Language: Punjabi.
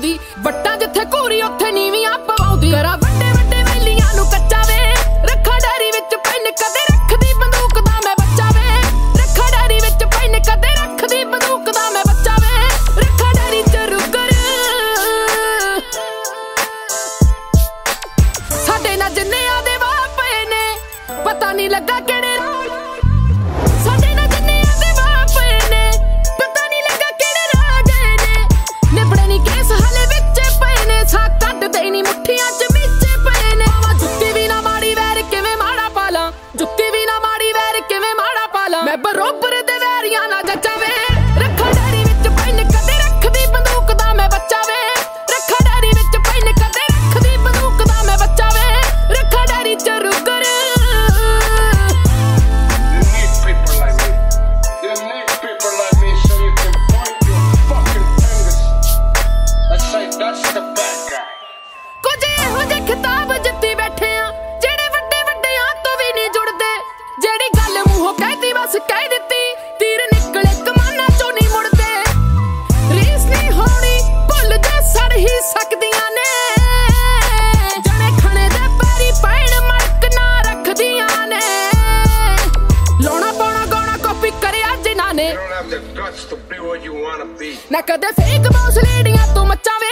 ਆਉਂਦੀ ਵੱਟਾਂ ਜਿੱਥੇ ਘੂਰੀ ਉੱਥੇ ਨੀਵੀਆਂ ਪਵਾਉਂਦੀ ਕਰਾ ਵੱਡੇ ਵੱਡੇ ਵੇਲੀਆਂ ਨੂੰ ਕੱਚਾ ਵੇ ਰੱਖਾ ਡੈਰੀ ਵਿੱਚ ਪੈਨ ਕਦੇ ਰੱਖਦੀ ਬੰਦੂਕ ਦਾ ਮੈਂ ਬੱਚਾ ਵੇ ਰੱਖਾ ਡੈਰੀ ਵਿੱਚ ਪੈਨ ਕਦੇ ਰੱਖਦੀ ਬੰਦੂਕ ਦਾ ਮੈਂ ਬੱਚਾ ਵੇ ਰੱਖਾ ਡੈਰੀ ਚ ਰੁਕਰ ਸਾਡੇ ਨਾਲ ਜਿੰਨਿਆਂ ਦੇ ਵਾਹ ਪਏ ਨੇ ਪਤਾ ਨਹੀਂ ਲੱਗਾ ਕਿਹੜੇ ਸਾਡੇ ਨਾਲ ਜਿੰਨਿਆਂ ਦੇ ਵਾਹ ਪਏ ਨੇ ਪਤਾ ਨਹੀਂ ਲੱਗਾ ਕਿਹੜੇ ਰਾਹ ਗਏ ਨੇ ਨਿਬੜੇ ਨਹੀਂ ਕੇਸ ਹਲੇ ਵਿੱਚ ਪਏ ਨੇ ਸਾਹ ਕੱਢਦੇ ਨਹੀਂ ਮੁੱਠੀਆਂ ਚ ਵਿੱਚ ਪਏ ਨੇ ਜੁੱਤੀ ਵੀ ਨਾ ਮਾੜੀ ਵੈਰ ਕਿਵੇਂ ਮਾੜਾ ਪਾਲਾਂ ਜੁੱਤੀ ਵੀ ਨਾ ਮਾੜੀ ਵੈਰ ਕਿਵੇਂ ਮਾੜਾ ਪਾਲਾਂ ਮੈਂ ਬਰੋਬਰ ਦੇ ਵੈਰੀਆਂ ਨਾ ਜੱਚਾ ਵੇ ਰੱਖਾ ਡੈਰੀ ਵਿੱਚ ਪੈਨ ਕਦੇ ਰੱਖਦੀ ਬੰਦੂਕ ਦਾ ਮੈਂ ਬੱਚਾ ਵੇ ਰੱਖਾ ਡੈਰੀ ਵਿੱਚ ਪੈਨ ਕਦੇ ਰੱਖਦੀ ਬੰਦੂਕ ਦਾ ਮੈਂ ਬੱਚਾ ਵੇ ਰੱਖਾ ਡੈਰੀ ਚ ਰੁਕਰ ਕੁਝ ਇਹੋ ਜਿਹੇ ਖਿਤਾਬ ਜਿੱਤੀ ਬੈਠੇ ਆ ਜਿਹੜੇ ਵੱਡੇ ਵੱਡਿਆਂ ਤੋਂ ਵੀ ਨਹੀਂ ਜੁੜਦੇ ਜਿਹੜੀ ਗੱਲ ਮੂੰਹੋਂ ਕਹਿਤੀ ਬਸ ਕਹਿ ਦਿੱਤੀ ਤੀਰ ਨਿਕਲੇ ਕਮਾਨਾਂ ਚੋਂ ਨਹੀਂ ਮੁੜਦੇ ਰੀਸ ਨਹੀਂ ਹੋਣੀ ਭੁੱਲ ਜੇ ਸੜ ਹੀ ਸਕਦੀਆਂ ਨੇ ਜਣੇ ਖਣੇ ਦੇ ਪੈਰੀ ਪੈਣ ਮੜਕ ਨਾ ਰੱਖਦੀਆਂ ਨੇ ਲਾਉਣਾ ਪਾਉਣਾ ਗਾਉਣਾ ਕਾਪੀ ਕਰਿਆ ਜਿਨ੍ਹਾਂ ਨੇ ਨਾ ਕਦੇ ਫੇਕ ਬਾਉਂਸ ਲੇਡੀਆਂ ਤੋਂ ਮੱਚਾ